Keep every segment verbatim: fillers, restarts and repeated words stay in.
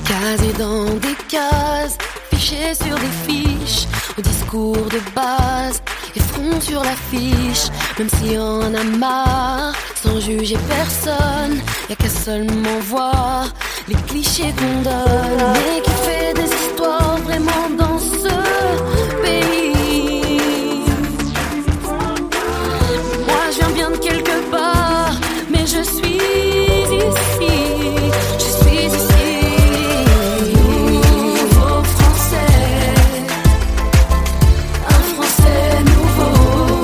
Casé dans des cases, fiché sur des fiches, au discours de base et front sur l'affiche. Même si on en a marre, sans juger personne, y'a qu'à seulement voir les clichés qu'on donne. Mais qui fait des histoires vraiment dans ce pays. Moi je viens bien de quelque part, mais je suis ici. Je suis ici. Nouveau français, un français nouveau.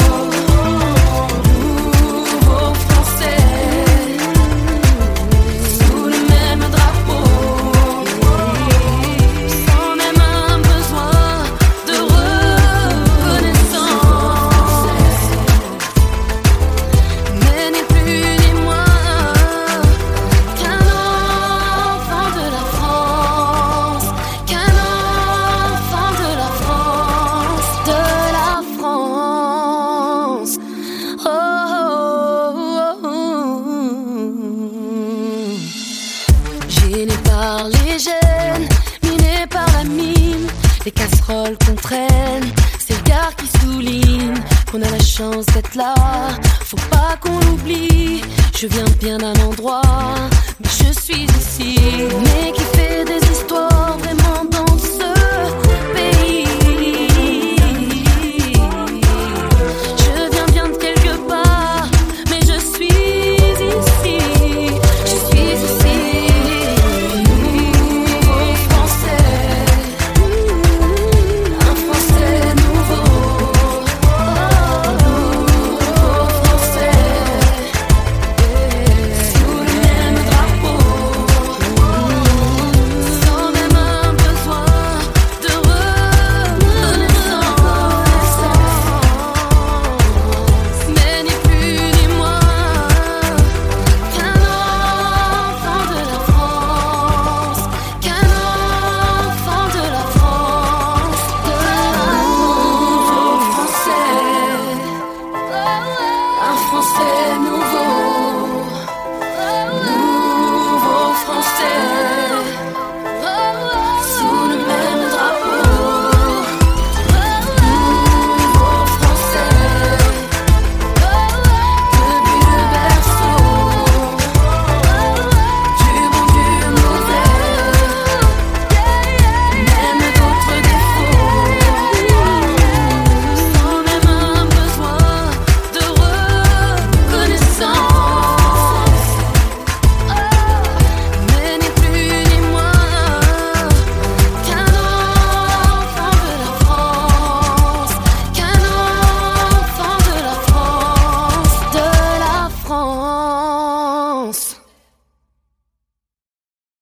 Nouveau français, sous le même drapeau, sans même un besoin de reconnaissance. Mais ni plus ni moins qu'un enfant de la France, qu'un enfant de la France, de la France. Oh, oh, oh, oh. Gêné par les gènes, miné par la mine, les casseroles qu'on traîne, c'est le gars qui souligne qu'on a la chance d'être là. Faut pas qu'on l'oublie, je viens bien d'un endroit, mais je suis ici. Mais qui fait des histoires vraiment dans